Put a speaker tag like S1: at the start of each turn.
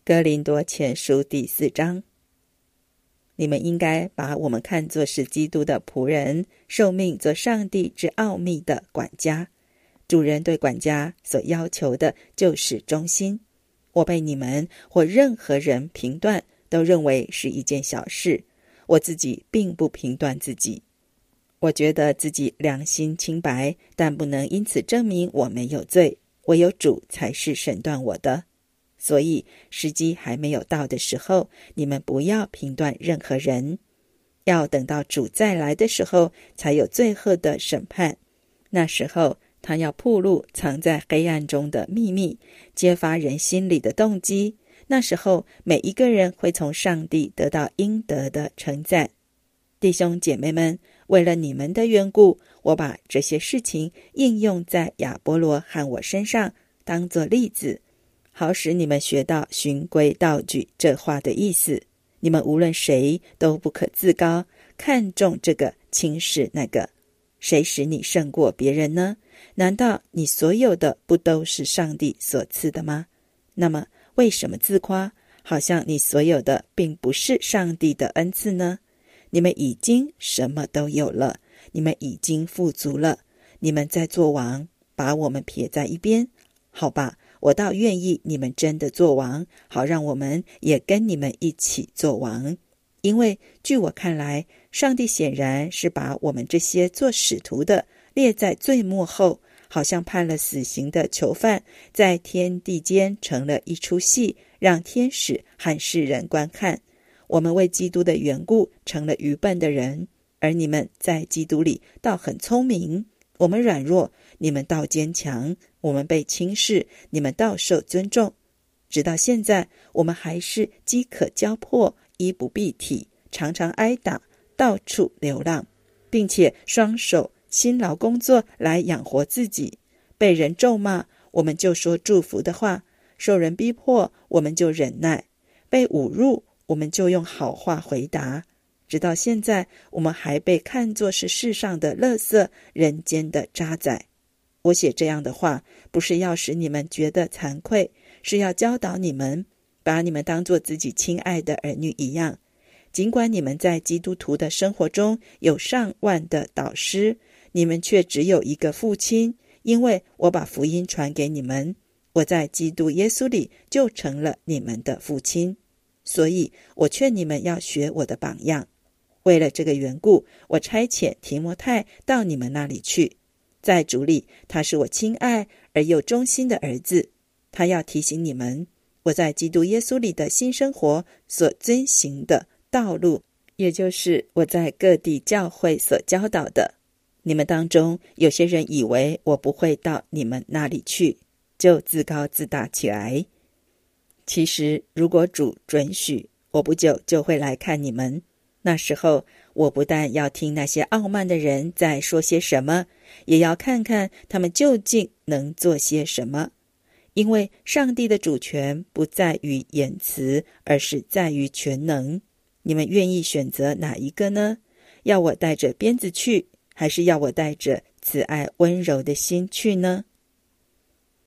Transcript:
S1: 哥林多前书第4章。你们应该把我们看作是基督的仆人，受命做上帝之奥秘的管家。主人对管家所要求的就是忠心。我被你们或任何人评断，都认为是一件小事。我自己并不评断自己。我觉得自己良心清白，但不能因此证明我没有罪。唯有主才是审断我的。所以时机还没有到的时候，你们不要评断任何人，要等到主再来的时候，才有最后的审判。那时候他要暴露藏在黑暗中的秘密，揭发人心里的动机。那时候每一个人会从上帝得到应得的称赞。弟兄姐妹们，为了你们的缘故，我把这些事情应用在亚波罗和我身上，当作例子，好使你们学到循规蹈矩这话的意思。你们无论谁都不可自高，看重这个，轻视那个。谁使你胜过别人呢？难道你所有的不都是上帝所赐的吗？那么为什么自夸，好像你所有的并不是上帝的恩赐呢？你们已经什么都有了，你们已经富足了。你们在做王，把我们撇在一边。好吧，我倒愿意你们真的做王，好让我们也跟你们一起做王。因为据我看来，上帝显然是把我们这些做使徒的列在最末后，好像判了死刑的囚犯，在天地间成了一出戏，让天使和世人观看。我们为基督的缘故成了愚笨的人，而你们在基督里倒很聪明。我们软弱，你们倒坚强；我们被轻视，你们倒受尊重。直到现在，我们还是饥渴交迫，衣不蔽体，常常挨打，到处流浪，并且双手辛劳工作来养活自己。被人咒骂，我们就说祝福的话；受人逼迫，我们就忍耐；被侮辱，我们就用好话回答。直到现在，我们还被看作是世上的垃圾，人间的渣滓。我写这样的话，不是要使你们觉得惭愧，是要教导你们，把你们当作自己亲爱的儿女一样。尽管你们在基督徒的生活中有上万的导师，你们却只有一个父亲，因为我把福音传给你们，我在基督耶稣里就成了你们的父亲。所以我劝你们要学我的榜样。为了这个缘故，我差遣提摩太到你们那里去。在主里，他是我亲爱而又忠心的儿子。他要提醒你们，我在基督耶稣里的新生活所遵行的道路，也就是我在各地教会所教导的。你们当中有些人以为我不会到你们那里去，就自高自大起来。其实如果主准许，我不久就会来看你们。那时候我不但要听那些傲慢的人在说些什么，也要看看他们究竟能做些什么。因为上帝的主权不在于言辞，而是在于全能。你们愿意选择哪一个呢？要我带着鞭子去，还是要我带着慈爱温柔的心去呢？